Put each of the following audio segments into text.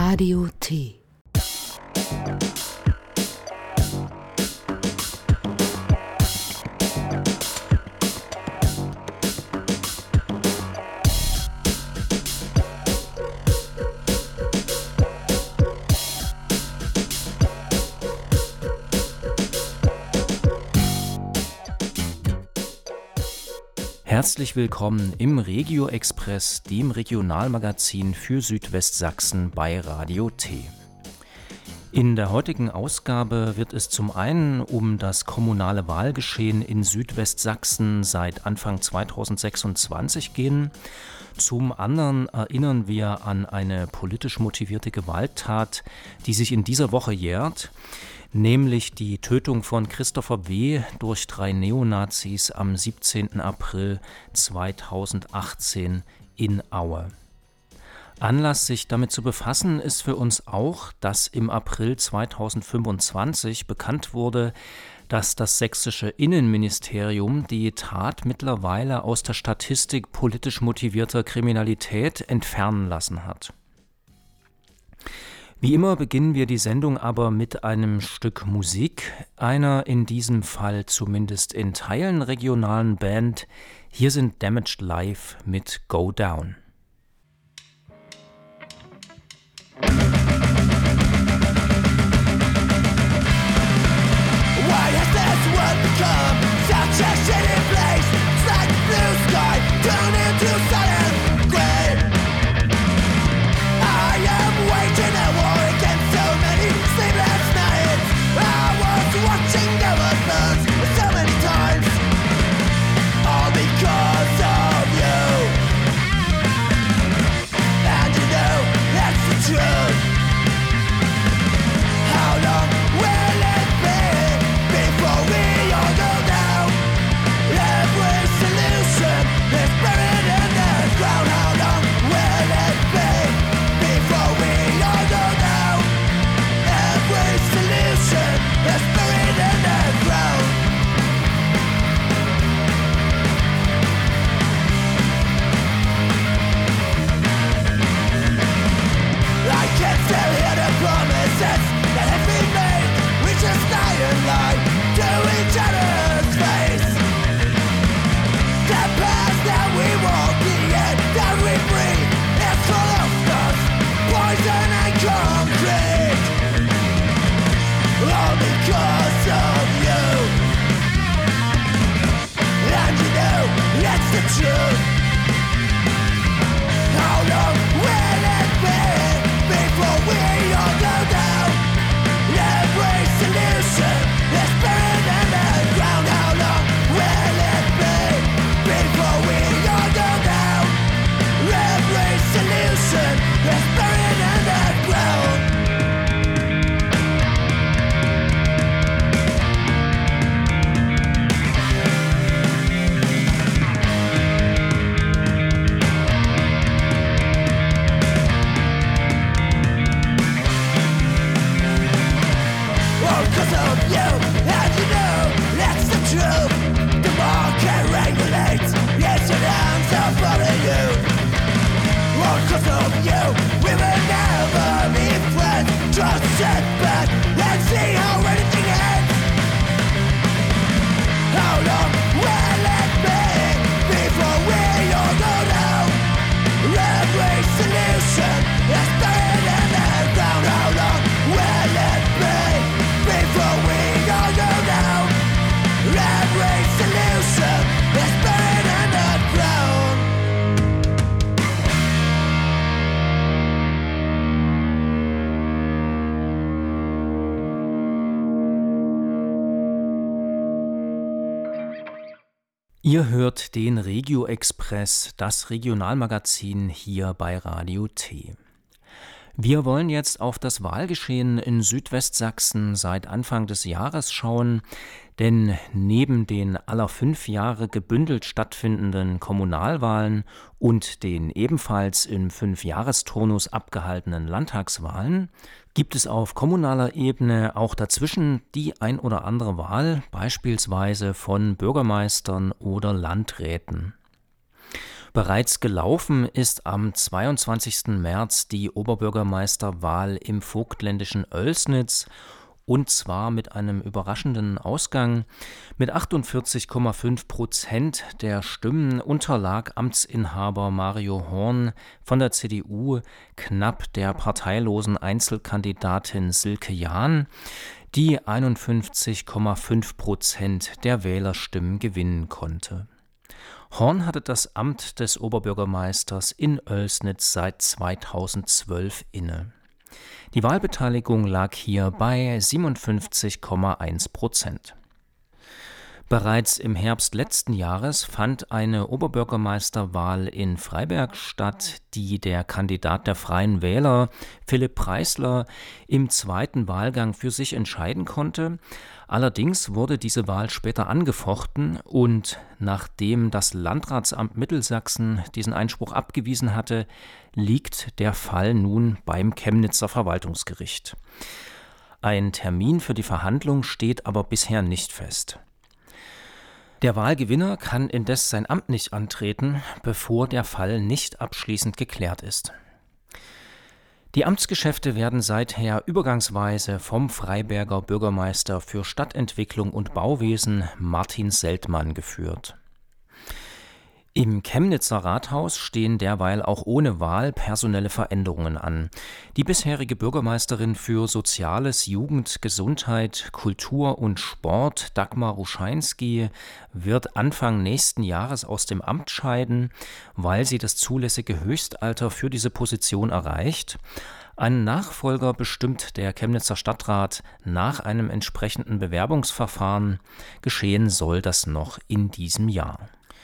Radio T. Herzlich willkommen im Regio Express, dem Regionalmagazin für Südwestsachsen bei Radio T. In der heutigen Ausgabe wird es zum einen um das kommunale Wahlgeschehen in Südwestsachsen seit Anfang 2026 gehen. Zum anderen erinnern wir an eine politisch motivierte Gewalttat, die sich in dieser Woche jährt, nämlich die Tötung von Christopher W. durch 3 Neonazis am 17. April 2018 in Aue. Anlass, sich damit zu befassen, ist für uns auch, dass im April 2025 bekannt wurde, dass das sächsische Innenministerium die Tat mittlerweile aus der Statistik politisch motivierter Kriminalität entfernen lassen hat. Wie immer beginnen wir die Sendung aber mit einem Stück Musik, einer in diesem Fall zumindest in Teilen regionalen Band. Hier sind Damaged Life mit Go Down. Why has this world become such a shitty place? It's like the blue sky turned into silent gray. I am waging a war against so many sleepless nights. I was watching the world burn so many times, all because of you. And you know that's the truth. How long will it be before we all go down? Every solution is buried in the ground. How long will it be before we all go down? Every solution is buried in the ground. I can still hear the promises that have been made. We just lie and lie to each other's face. The past that we walk, the air that we breathe is full of dust, poison and concrete. All because of you. And you know that's the truth. How long will it be before we all go down? Every solution is buried in the ground. How long will it be before we all go down? Every solution is buried in the ground. All 'cause of you, and you know that's the truth. The market regulates, yes, your hands are follow you. All 'cause of you, we will never be friends. Just sit back and see how anything ends. How long will it be before we all go down? Every solution is buried in the ground. How long will it be before we all go down? Every solution is buried in the ground. Ihr hört den Regio Express, das Regionalmagazin hier bei Radio T. Wir wollen jetzt auf das Wahlgeschehen in Südwestsachsen seit Anfang des Jahres schauen, denn neben den alle 5 Jahre gebündelt stattfindenden Kommunalwahlen und den ebenfalls im 5-Jahresturnus abgehaltenen Landtagswahlen gibt es auf kommunaler Ebene auch dazwischen die ein oder andere Wahl, beispielsweise von Bürgermeistern oder Landräten. Bereits gelaufen ist am 22. März die Oberbürgermeisterwahl im vogtländischen Oelsnitz, und zwar mit einem überraschenden Ausgang. Mit 48,5% der Stimmen unterlag Amtsinhaber Mario Horn von der CDU knapp der parteilosen Einzelkandidatin Silke Jahn, die 51,5% der Wählerstimmen gewinnen konnte. Horn hatte das Amt des Oberbürgermeisters in Oelsnitz seit 2012 inne. Die Wahlbeteiligung lag hier bei 57,1%. Bereits im Herbst letzten Jahres fand eine Oberbürgermeisterwahl in Freiberg statt, die der Kandidat der Freien Wähler, Philipp Preisler, im zweiten Wahlgang für sich entscheiden konnte. Allerdings wurde diese Wahl später angefochten und nachdem das Landratsamt Mittelsachsen diesen Einspruch abgewiesen hatte, liegt der Fall nun beim Chemnitzer Verwaltungsgericht. Ein Termin für die Verhandlung steht aber bisher nicht fest. Der Wahlgewinner kann indes sein Amt nicht antreten, bevor der Fall nicht abschließend geklärt ist. Die Amtsgeschäfte werden seither übergangsweise vom Freiberger Bürgermeister für Stadtentwicklung und Bauwesen Martin Seltmann geführt. Im Chemnitzer Rathaus stehen derweil auch ohne Wahl personelle Veränderungen an. Die bisherige Bürgermeisterin für Soziales, Jugend, Gesundheit, Kultur und Sport, Dagmar Ruscheinski, wird Anfang nächsten Jahres aus dem Amt scheiden, weil sie das zulässige Höchstalter für diese Position erreicht. Einen Nachfolger bestimmt der Chemnitzer Stadtrat nach einem entsprechenden Bewerbungsverfahren. Geschehen soll das noch in diesem Jahr.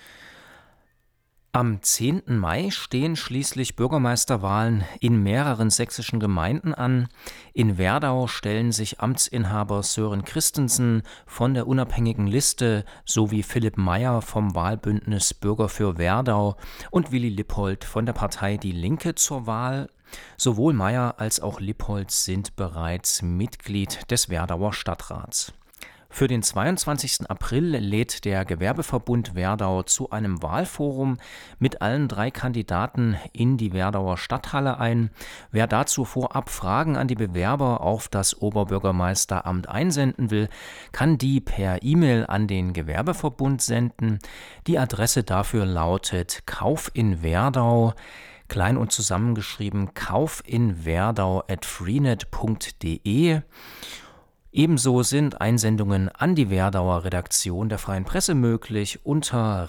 Am 10. Mai stehen schließlich Bürgermeisterwahlen in mehreren sächsischen Gemeinden an. In Werdau stellen sich Amtsinhaber Sören Christensen von der unabhängigen Liste sowie Philipp Meyer vom Wahlbündnis Bürger für Werdau und Willi Lippold von der Partei Die Linke zur Wahl. Sowohl Meyer als auch Lippold sind bereits Mitglied des Werdauer Stadtrats. Für den 22. April lädt der Gewerbeverbund Werdau zu einem Wahlforum mit allen 3 Kandidaten in die Werdauer Stadthalle ein. Wer dazu vorab Fragen an die Bewerber auf das Oberbürgermeisteramt einsenden will, kann die per E-Mail an den Gewerbeverbund senden. Die Adresse dafür lautet kaufinwerdau, klein und zusammengeschrieben, kaufinwerdau@freenet.de. Ebenso sind Einsendungen an die Werdauer Redaktion der Freien Presse möglich unter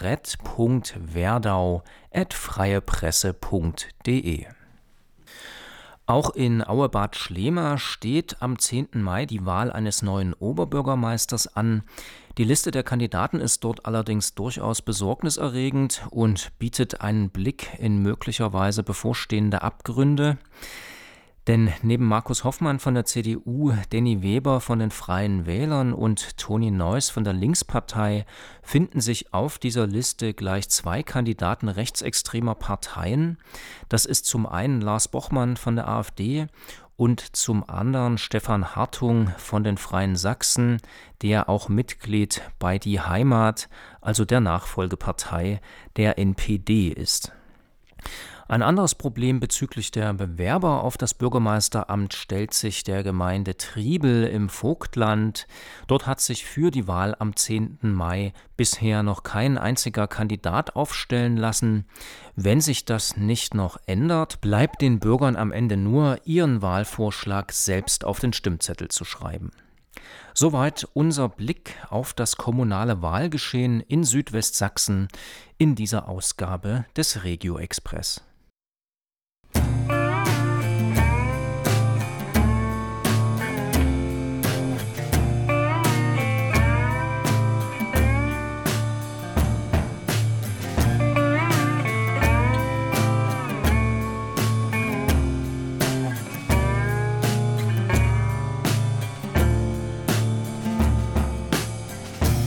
red.werdau@freiepresse.de. Auch in Auebad Schlema steht am 10. Mai die Wahl eines neuen Oberbürgermeisters an. Die Liste der Kandidaten ist dort allerdings durchaus besorgniserregend und bietet einen Blick in möglicherweise bevorstehende Abgründe. Denn neben Markus Hoffmann von der CDU, Denny Weber von den Freien Wählern und Toni Neuss von der Linkspartei finden sich auf dieser Liste gleich 2 Kandidaten rechtsextremer Parteien. Das ist zum einen Lars Bochmann von der AfD und zum anderen Stefan Hartung von den Freien Sachsen, der auch Mitglied bei Die Heimat, also der Nachfolgepartei der NPD ist. Ein anderes Problem bezüglich der Bewerber auf das Bürgermeisteramt stellt sich der Gemeinde Triebel im Vogtland. Dort hat sich für die Wahl am 10. Mai bisher noch kein einziger Kandidat aufstellen lassen. Wenn sich das nicht noch ändert, bleibt den Bürgern am Ende nur, ihren Wahlvorschlag selbst auf den Stimmzettel zu schreiben. Soweit unser Blick auf das kommunale Wahlgeschehen in Südwestsachsen in dieser Ausgabe des Regio Express.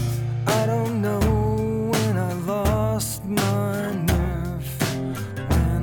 I don't know when I lost my nerve, when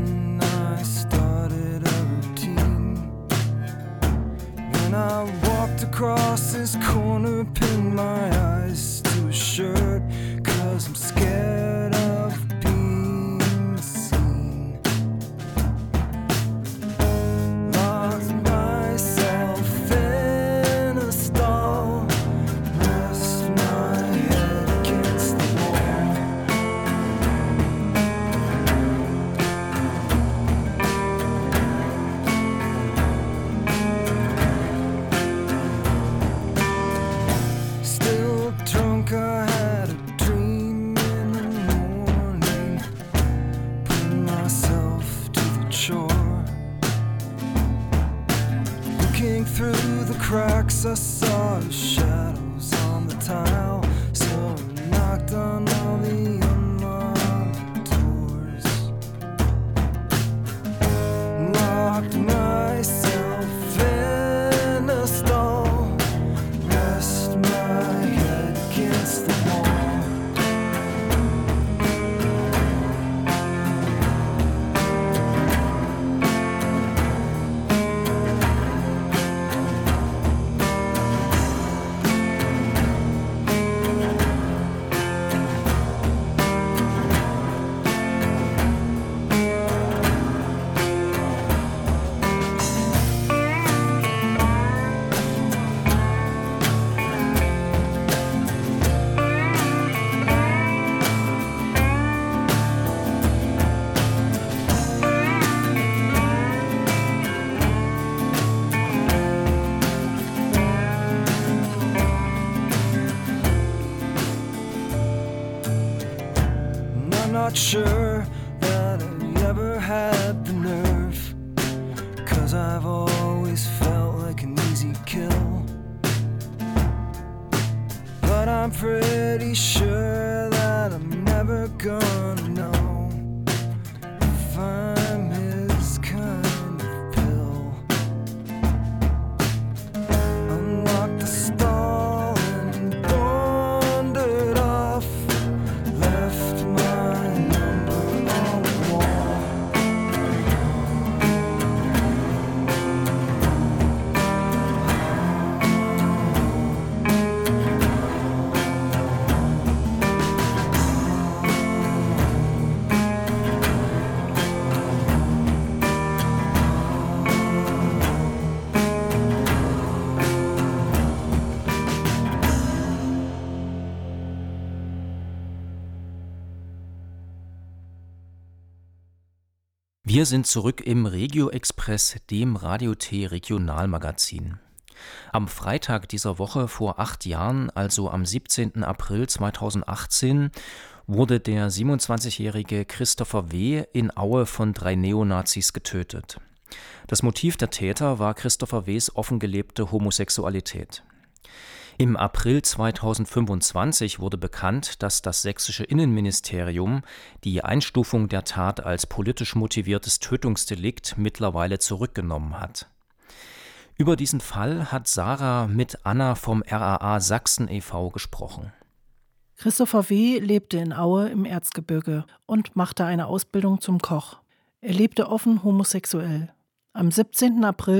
Not sure that I ever had the nerve, 'cause I've always felt like an easy kill. But I'm pretty sure that I'm never gonna know if I'm his kind of pill. Unlocked the stall and wandered off, left my number on the wall. Wir sind zurück im Regio Express, dem Radio T Regionalmagazin. Am Freitag dieser Woche vor 8 Jahren, also am 17. April 2018, wurde der 27-jährige Christopher W. in Aue von 3 Neonazis getötet. Das Motiv der Täter war Christopher W.s offengelebte Homosexualität. Im April 2025 wurde bekannt, dass das sächsische Innenministerium die Einstufung der Tat als politisch motiviertes Tötungsdelikt mittlerweile zurückgenommen hat. Über diesen Fall hat Sarah mit Anna vom RAA Sachsen e.V. gesprochen. Christopher W. lebte in Aue im Erzgebirge und machte eine Ausbildung zum Koch. Er lebte offen homosexuell. Am 17. April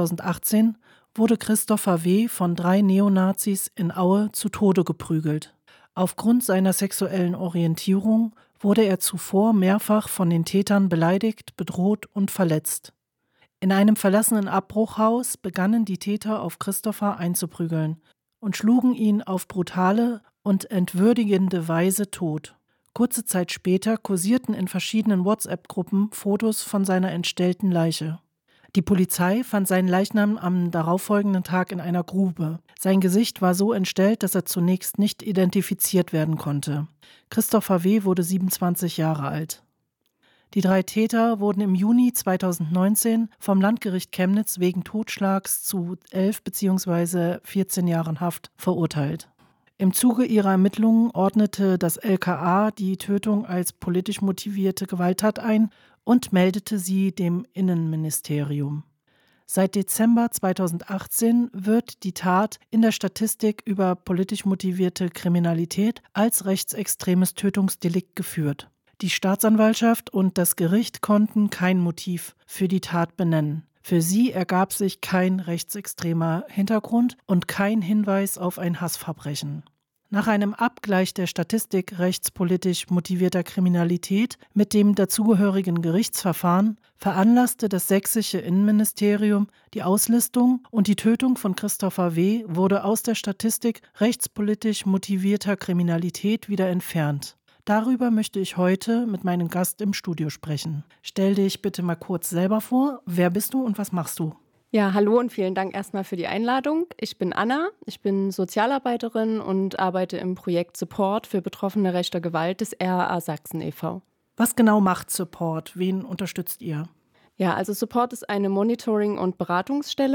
2018 wurde Christopher W. von 3 Neonazis in Aue zu Tode geprügelt. Aufgrund seiner sexuellen Orientierung wurde er zuvor mehrfach von den Tätern beleidigt, bedroht und verletzt. In einem verlassenen Abbruchhaus begannen die Täter auf Christopher einzuprügeln und schlugen ihn auf brutale und entwürdigende Weise tot. Kurze Zeit später kursierten in verschiedenen WhatsApp-Gruppen Fotos von seiner entstellten Leiche. Die Polizei fand seinen Leichnam am darauffolgenden Tag in einer Grube. Sein Gesicht war so entstellt, dass er zunächst nicht identifiziert werden konnte. Christopher W. wurde 27 Jahre alt. Die 3 Täter wurden im Juni 2019 vom Landgericht Chemnitz wegen Totschlags zu 11 bzw. 14 Jahren Haft verurteilt. Im Zuge ihrer Ermittlungen ordnete das LKA die Tötung als politisch motivierte Gewalttat ein und meldete sie dem Innenministerium. Seit Dezember 2018 wird die Tat in der Statistik über politisch motivierte Kriminalität als rechtsextremes Tötungsdelikt geführt. Die Staatsanwaltschaft und das Gericht konnten kein Motiv für die Tat benennen. Für sie ergab sich kein rechtsextremer Hintergrund und kein Hinweis auf ein Hassverbrechen. Nach einem Abgleich der Statistik rechtspolitisch motivierter Kriminalität mit dem dazugehörigen Gerichtsverfahren veranlasste das sächsische Innenministerium die Auslistung und die Tötung von Christopher W. wurde aus der Statistik rechtspolitisch motivierter Kriminalität wieder entfernt. Darüber möchte ich heute mit meinem Gast im Studio sprechen. Stell dich bitte mal kurz selber vor. Wer bist du und was machst du? Ja, hallo und vielen Dank erstmal für die Einladung. Ich bin Anna, ich bin Sozialarbeiterin und arbeite im Projekt Support für Betroffene rechter Gewalt des RAA Sachsen e.V. Was genau macht Support? Wen unterstützt ihr? Ja, also Support ist eine Monitoring- und Beratungsstelle.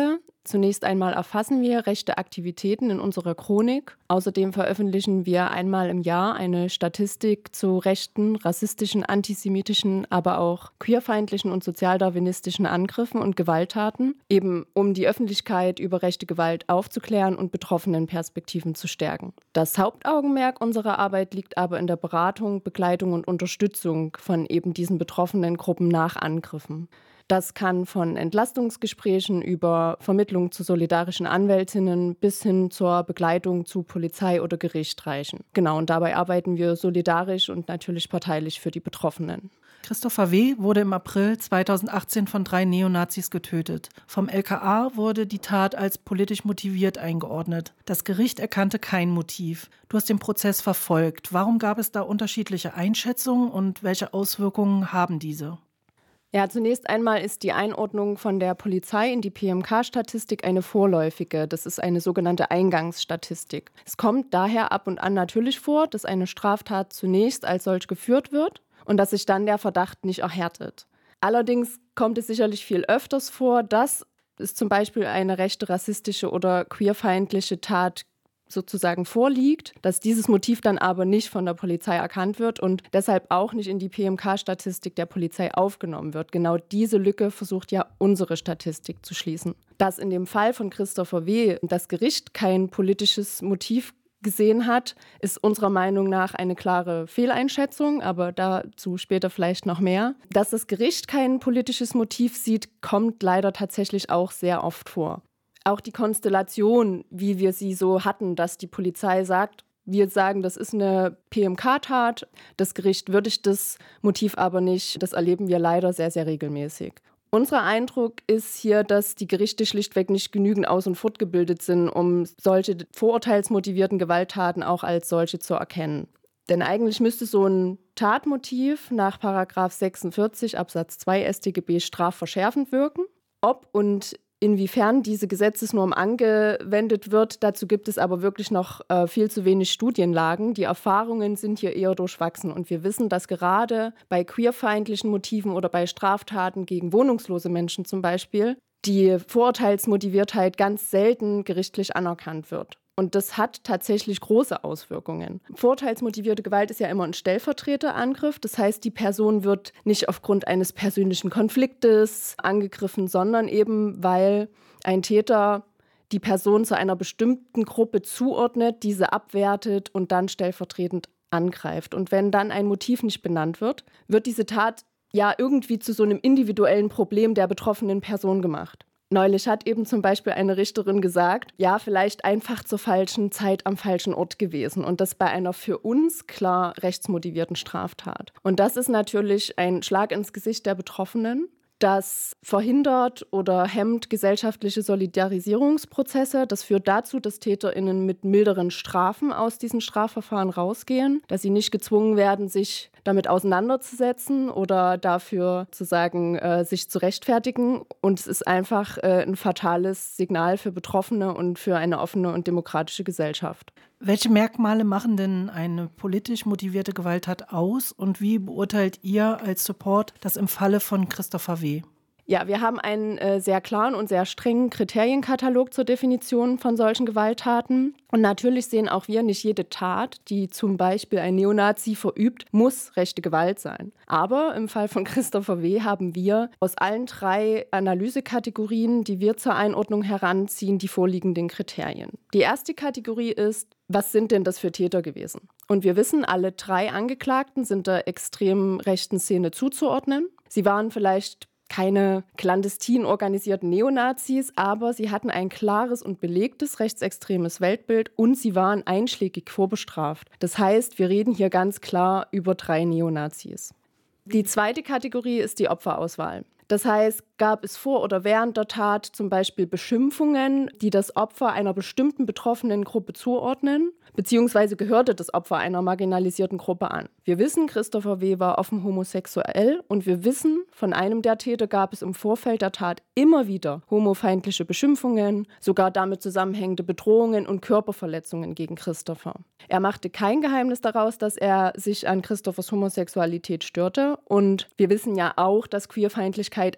Zunächst einmal erfassen wir rechte Aktivitäten in unserer Chronik. Außerdem veröffentlichen wir einmal im Jahr eine Statistik zu rechten, rassistischen, antisemitischen, aber auch queerfeindlichen und sozialdarwinistischen Angriffen und Gewalttaten, eben um die Öffentlichkeit über rechte Gewalt aufzuklären und betroffenen Perspektiven zu stärken. Das Hauptaugenmerk unserer Arbeit liegt aber in der Beratung, Begleitung und Unterstützung von eben diesen betroffenen Gruppen nach Angriffen. Das kann von Entlastungsgesprächen über Vermittlung zu solidarischen Anwältinnen bis hin zur Begleitung zu Polizei oder Gericht reichen. Genau, und dabei arbeiten wir solidarisch und natürlich parteilich für die Betroffenen. Christopher W. wurde im April 2018 von 3 Neonazis getötet. Vom LKA wurde die Tat als politisch motiviert eingeordnet. Das Gericht erkannte kein Motiv. Du hast den Prozess verfolgt. Warum gab es da unterschiedliche Einschätzungen und welche Auswirkungen haben diese? Ja, zunächst einmal ist die Einordnung von der Polizei in die PMK-Statistik eine vorläufige. Das ist eine sogenannte Eingangsstatistik. Es kommt daher ab und an natürlich vor, dass eine Straftat zunächst als solch geführt wird und dass sich dann der Verdacht nicht erhärtet. Allerdings kommt es sicherlich viel öfters vor, dass es zum Beispiel eine rechte, rassistische oder queerfeindliche Tat sozusagen vorliegt, dass dieses Motiv dann aber nicht von der Polizei erkannt wird und deshalb auch nicht in die PMK-Statistik der Polizei aufgenommen wird. Genau diese Lücke versucht ja unsere Statistik zu schließen. Dass in dem Fall von Christopher W. das Gericht kein politisches Motiv gesehen hat, ist unserer Meinung nach eine klare Fehleinschätzung, aber dazu später vielleicht noch mehr. Dass das Gericht kein politisches Motiv sieht, kommt leider tatsächlich auch sehr oft vor. Auch die Konstellation, wie wir sie so hatten, dass die Polizei sagt, wir sagen, das ist eine PMK-Tat, das Gericht würdigt das Motiv aber nicht, das erleben wir leider sehr, sehr regelmäßig. Unser Eindruck ist hier, dass die Gerichte schlichtweg nicht genügend aus- und fortgebildet sind, um solche vorurteilsmotivierten Gewalttaten auch als solche zu erkennen. Denn eigentlich müsste so ein Tatmotiv nach § 46 Absatz 2 StGB strafverschärfend wirken. Ob und inwiefern diese Gesetzesnorm angewendet wird, dazu gibt es aber wirklich noch viel zu wenig Studienlagen. Die Erfahrungen sind hier eher durchwachsen und wir wissen, dass gerade bei queerfeindlichen Motiven oder bei Straftaten gegen wohnungslose Menschen zum Beispiel die Vorurteilsmotiviertheit ganz selten gerichtlich anerkannt wird. Und das hat tatsächlich große Auswirkungen. Vorurteilsmotivierte Gewalt ist ja immer ein Stellvertreterangriff. Das heißt, die Person wird nicht aufgrund eines persönlichen Konfliktes angegriffen, sondern eben, weil ein Täter die Person zu einer bestimmten Gruppe zuordnet, diese abwertet und dann stellvertretend angreift. Und wenn dann ein Motiv nicht benannt wird, wird diese Tat ja irgendwie zu so einem individuellen Problem der betroffenen Person gemacht. Neulich hat eben zum Beispiel eine Richterin gesagt, ja, vielleicht einfach zur falschen Zeit am falschen Ort gewesen und das bei einer für uns klar rechtsmotivierten Straftat. Und das ist natürlich ein Schlag ins Gesicht der Betroffenen. Das verhindert oder hemmt gesellschaftliche Solidarisierungsprozesse. Das führt dazu, dass TäterInnen mit milderen Strafen aus diesen Strafverfahren rausgehen, dass sie nicht gezwungen werden, sich damit auseinanderzusetzen oder dafür zu sagen, sich zu rechtfertigen. Und es ist einfach ein fatales Signal für Betroffene und für eine offene und demokratische Gesellschaft. Welche Merkmale machen denn eine politisch motivierte Gewalttat aus und wie beurteilt ihr als Support das im Falle von Christopher W.? Ja, wir haben einen sehr klaren und sehr strengen Kriterienkatalog zur Definition von solchen Gewalttaten. Und natürlich sehen auch wir, nicht jede Tat, die zum Beispiel ein Neonazi verübt, muss rechte Gewalt sein. Aber im Fall von Christopher W. haben wir aus allen 3 Analysekategorien, die wir zur Einordnung heranziehen, die vorliegenden Kriterien. Die erste Kategorie ist, was sind denn das für Täter gewesen? Und wir wissen, alle 3 Angeklagten sind der extremen rechten Szene zuzuordnen. Sie waren vielleicht keine clandestin organisierten Neonazis, aber sie hatten ein klares und belegtes rechtsextremes Weltbild und sie waren einschlägig vorbestraft. Das heißt, wir reden hier ganz klar über 3 Neonazis. Die zweite Kategorie ist die Opferauswahl. Das heißt, gab es vor oder während der Tat zum Beispiel Beschimpfungen, die das Opfer einer bestimmten betroffenen Gruppe zuordnen, beziehungsweise gehörte das Opfer einer marginalisierten Gruppe an. Wir wissen, Christopher W. war offen homosexuell und wir wissen, von einem der Täter gab es im Vorfeld der Tat immer wieder homofeindliche Beschimpfungen, sogar damit zusammenhängende Bedrohungen und Körperverletzungen gegen Christopher. Er machte kein Geheimnis daraus, dass er sich an Christophers Homosexualität störte und wir wissen ja auch, dass Queerfeindlichkeit ein fester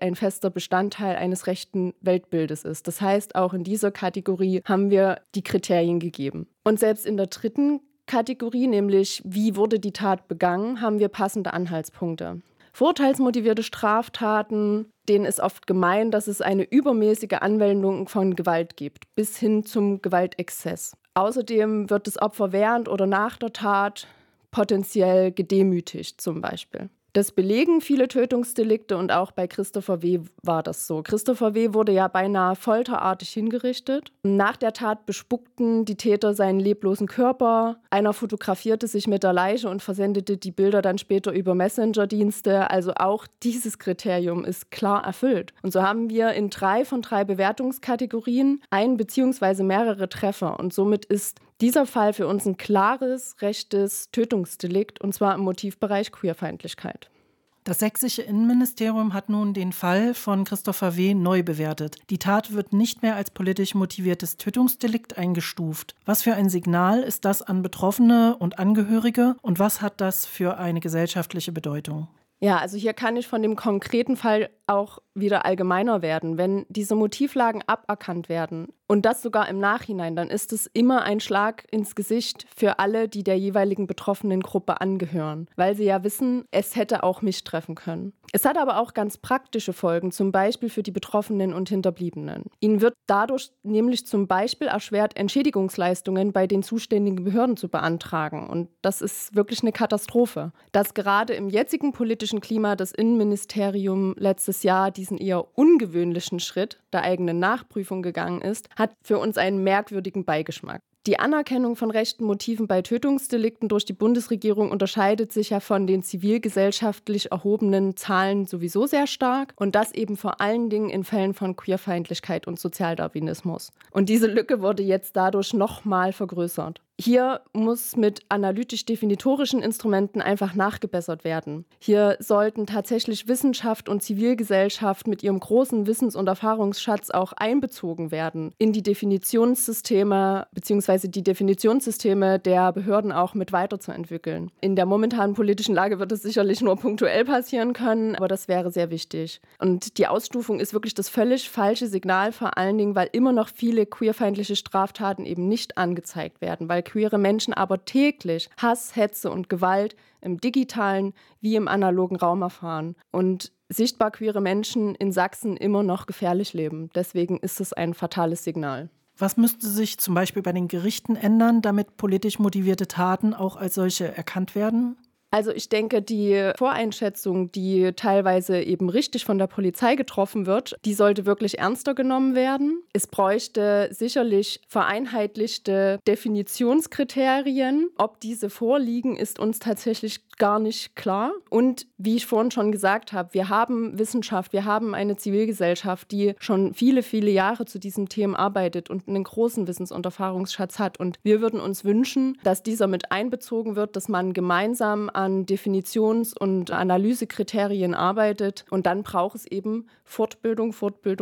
fester Bestandteil eines rechten Weltbildes ist. Das heißt, auch in dieser Kategorie haben wir die Kriterien gegeben. Und selbst in der dritten Kategorie, nämlich wie wurde die Tat begangen, haben wir passende Anhaltspunkte. Vorurteilsmotivierte Straftaten, denen ist oft gemeint, dass es eine übermäßige Anwendung von Gewalt gibt, bis hin zum Gewaltexzess. Außerdem wird das Opfer während oder nach der Tat potenziell gedemütigt zum Beispiel. Das belegen viele Tötungsdelikte und auch bei Christopher W. war das so. Christopher W. wurde ja beinahe folterartig hingerichtet. Nach der Tat bespuckten die Täter seinen leblosen Körper. Einer fotografierte sich mit der Leiche und versendete die Bilder dann später über Messenger-Dienste. Also auch dieses Kriterium ist klar erfüllt. Und so haben wir in 3 von 3 Bewertungskategorien ein bzw. mehrere Treffer. Und somit ist dieser Fall für uns ein klares, rechtes Tötungsdelikt, und zwar im Motivbereich Queerfeindlichkeit. Das sächsische Innenministerium hat nun den Fall von Christopher W. neu bewertet. Die Tat wird nicht mehr als politisch motiviertes Tötungsdelikt eingestuft. Was für ein Signal ist das an Betroffene und Angehörige und was hat das für eine gesellschaftliche Bedeutung? Ja, also hier kann ich von dem konkreten Fall auch wieder allgemeiner werden. Wenn diese Motivlagen aberkannt werden und das sogar im Nachhinein, dann ist es immer ein Schlag ins Gesicht für alle, die der jeweiligen betroffenen Gruppe angehören, weil sie ja wissen, es hätte auch mich treffen können. Es hat aber auch ganz praktische Folgen, zum Beispiel für die Betroffenen und Hinterbliebenen. Ihnen wird dadurch nämlich zum Beispiel erschwert, Entschädigungsleistungen bei den zuständigen Behörden zu beantragen. Und das ist wirklich eine Katastrophe. Dass gerade im jetzigen politischen Klima das Innenministerium letztes Jahr diesen eher ungewöhnlichen Schritt der eigenen Nachprüfung gegangen ist, hat für uns einen merkwürdigen Beigeschmack. Die Anerkennung von rechten Motiven bei Tötungsdelikten durch die Bundesregierung unterscheidet sich ja von den zivilgesellschaftlich erhobenen Zahlen sowieso sehr stark und das eben vor allen Dingen in Fällen von Queerfeindlichkeit und Sozialdarwinismus. Und diese Lücke wurde jetzt dadurch nochmal vergrößert. Hier muss mit analytisch-definitorischen Instrumenten einfach nachgebessert werden. Hier sollten tatsächlich Wissenschaft und Zivilgesellschaft mit ihrem großen Wissens- und Erfahrungsschatz auch einbezogen werden in die Definitionssysteme bzw. die Definitionssysteme der Behörden auch mit weiterzuentwickeln. In der momentanen politischen Lage wird es sicherlich nur punktuell passieren können, aber das wäre sehr wichtig. Und die Ausstufung ist wirklich das völlig falsche Signal, vor allen Dingen, weil immer noch viele queerfeindliche Straftaten eben nicht angezeigt werden, weil queere Menschen aber täglich Hass, Hetze und Gewalt im digitalen wie im analogen Raum erfahren und sichtbar queere Menschen in Sachsen immer noch gefährlich leben. Deswegen ist es ein fatales Signal. Was müsste sich zum Beispiel bei den Gerichten ändern, damit politisch motivierte Taten auch als solche erkannt werden? Also ich denke, die Voreinschätzung, die teilweise eben richtig von der Polizei getroffen wird, die sollte wirklich ernster genommen werden. Es bräuchte sicherlich vereinheitlichte Definitionskriterien. Ob diese vorliegen, ist uns tatsächlich gar nicht klar. Und wie ich vorhin schon gesagt habe, wir haben Wissenschaft, wir haben eine Zivilgesellschaft, die schon viele, viele Jahre zu diesem Thema arbeitet und einen großen Wissens- und Erfahrungsschatz hat. Und wir würden uns wünschen, dass dieser mit einbezogen wird, dass man gemeinsam an Definitions- und Analysekriterien arbeitet. Und dann braucht es eben Fortbildung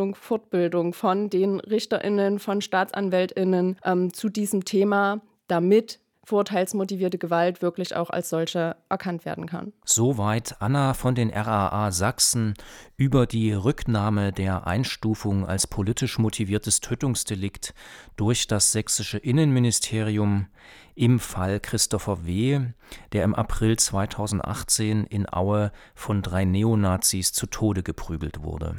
von den RichterInnen, von StaatsanwältInnen zu diesem Thema, damit vorurteilsmotivierte Gewalt wirklich auch als solche erkannt werden kann. Soweit Anna von den RAA Sachsen über die Rücknahme der Einstufung als politisch motiviertes Tötungsdelikt durch das sächsische Innenministerium im Fall Christopher W., der im April 2018 in Aue von 3 Neonazis zu Tode geprügelt wurde.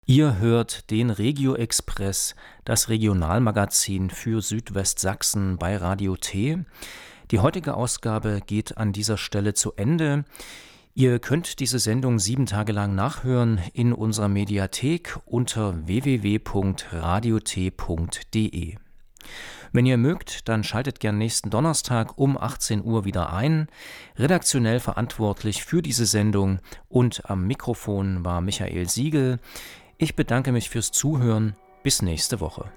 Ihr hört den Regio Express, das Regionalmagazin für Südwestsachsen bei Radio T. Die heutige Ausgabe geht an dieser Stelle zu Ende. Ihr könnt diese Sendung 7 Tage lang nachhören in unserer Mediathek unter www.radiot.de. Wenn ihr mögt, dann schaltet gern nächsten Donnerstag um 18 Uhr wieder ein. Redaktionell verantwortlich für diese Sendung und am Mikrofon war Michael Siegel. Ich bedanke mich fürs Zuhören. Bis nächste Woche.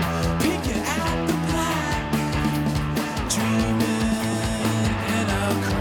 Dreaming in a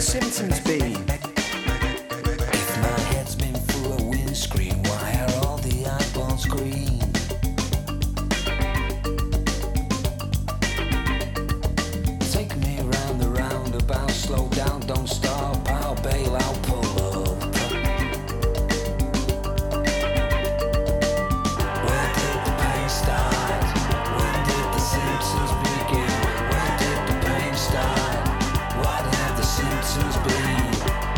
symptoms been? If my head's been through a windscreen, why are all the eyeballs green? Take me round the roundabout, slow down, don't stop, I'll bail, I'll pull up. Where did the pain start? When did the symptoms begin? When did the pain start? What have the symptoms been?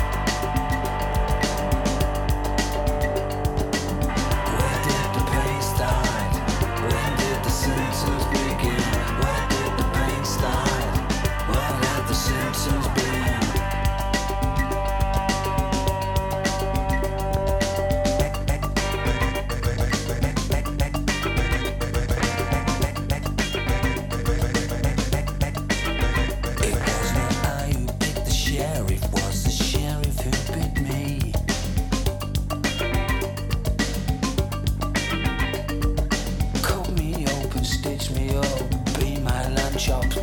Where did the pain start? When did the symptoms begin? Where did the pain start? What have the symptoms been? It was not I who bit the sheriff, was the sheriff who bit me. Cut me open, stitch me up, be my lamb chops